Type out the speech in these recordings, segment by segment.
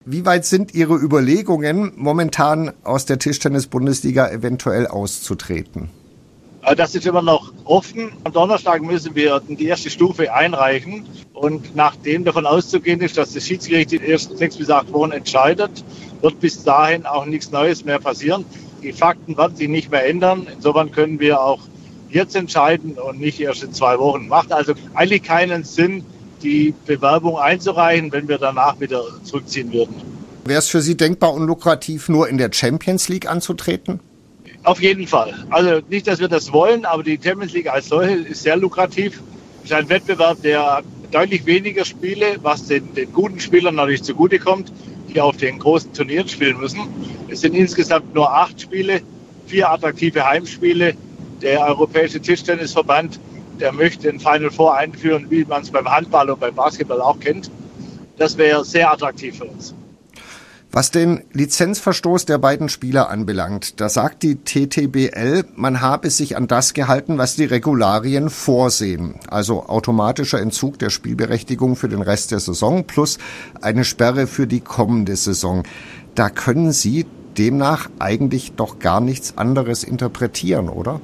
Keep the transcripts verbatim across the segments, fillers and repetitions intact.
Wie weit sind Ihre Überlegungen, momentan aus der Tischtennis-Bundesliga eventuell auszutreten? Das ist immer noch offen. Am Donnerstag müssen wir die erste Stufe einreichen. Und nachdem davon auszugehen ist, dass das Schiedsgericht in erst sechs bis acht Wochen entscheidet, wird bis dahin auch nichts Neues mehr passieren. Die Fakten werden sich nicht mehr ändern. Insofern können wir auch jetzt entscheiden und nicht erst in zwei Wochen. Macht also eigentlich keinen Sinn, die Bewerbung einzureichen, wenn wir danach wieder zurückziehen würden. Wäre es für Sie denkbar und lukrativ, nur in der Champions League anzutreten? Auf jeden Fall. Also nicht, dass wir das wollen, aber die Champions League als solche ist sehr lukrativ. Es ist ein Wettbewerb, der deutlich weniger Spiele, was den, den guten Spielern natürlich zugutekommt, die auf den großen Turnieren spielen müssen. Es sind insgesamt nur acht Spiele, vier attraktive Heimspiele. Der Europäische Tischtennisverband, der möchte ein Final Four einführen, wie man es beim Handball und beim Basketball auch kennt. Das wäre sehr attraktiv für uns. Was den Lizenzverstoß der beiden Spieler anbelangt, da sagt die T T B L, man habe sich an das gehalten, was die Regularien vorsehen. Also automatischer Entzug der Spielberechtigung für den Rest der Saison plus eine Sperre für die kommende Saison. Da können Sie demnach eigentlich doch gar nichts anderes interpretieren, oder?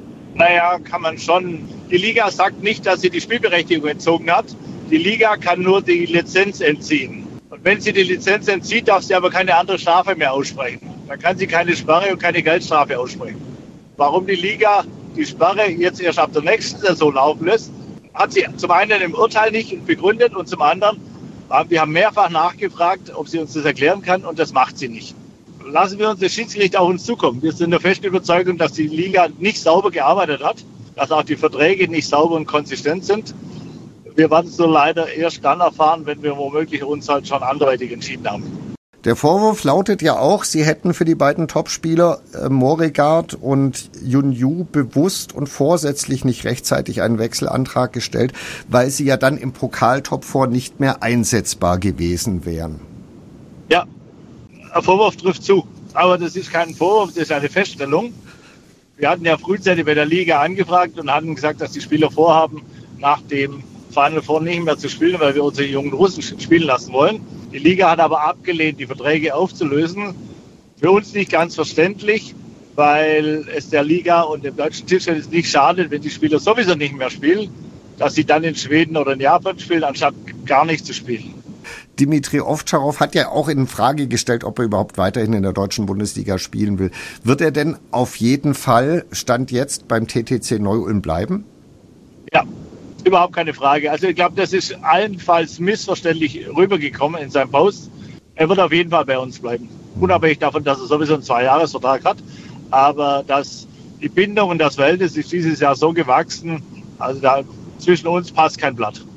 Naja, kann man schon. Die Liga sagt nicht, dass sie die Spielberechtigung entzogen hat. Die Liga kann nur die Lizenz entziehen. Und wenn sie die Lizenz entzieht, darf sie aber keine andere Strafe mehr aussprechen. Dann kann sie keine Sperre und keine Geldstrafe aussprechen. Warum die Liga die Sperre jetzt erst ab der nächsten Saison laufen lässt, hat sie zum einen im Urteil nicht begründet und zum anderen, wir haben mehrfach nachgefragt, ob sie uns das erklären kann und das macht sie nicht. Lassen wir uns das Schiedsgericht auf uns zukommen. Wir sind der festen Überzeugung, dass die Liga nicht sauber gearbeitet hat, dass auch die Verträge nicht sauber und konsistent sind. Wir werden es nur leider erst dann erfahren, wenn wir womöglich uns halt schon anderweitig entschieden haben. Der Vorwurf lautet ja auch, Sie hätten für die beiden Topspieler äh, Moregard und Yunyu bewusst und vorsätzlich nicht rechtzeitig einen Wechselantrag gestellt, weil sie ja dann im Pokal-Top vier nicht mehr einsetzbar gewesen wären. Ja, der Vorwurf trifft zu. Aber das ist kein Vorwurf, das ist eine Feststellung. Wir hatten ja frühzeitig bei der Liga angefragt und hatten gesagt, dass die Spieler vorhaben, nach dem Final Four nicht mehr zu spielen, weil wir unsere jungen Russen spielen lassen wollen. Die Liga hat aber abgelehnt, die Verträge aufzulösen. Für uns nicht ganz verständlich, weil es der Liga und dem deutschen Tischtennis nicht schadet, wenn die Spieler sowieso nicht mehr spielen, dass sie dann in Schweden oder in Japan spielen, anstatt gar nicht zu spielen. Dimitri Ovtcharov hat ja auch in Frage gestellt, ob er überhaupt weiterhin in der deutschen Bundesliga spielen will. Wird er denn auf jeden Fall, Stand jetzt, beim T T C Neu-Ulm bleiben? Ja, überhaupt keine Frage. Also ich glaube, das ist allenfalls missverständlich rübergekommen in seinem Post. Er wird auf jeden Fall bei uns bleiben. Unabhängig davon, dass er sowieso einen Zweijahresvertrag hat. Aber dass die Bindung und das Verhältnis ist dieses Jahr so gewachsen, also da zwischen uns passt kein Blatt.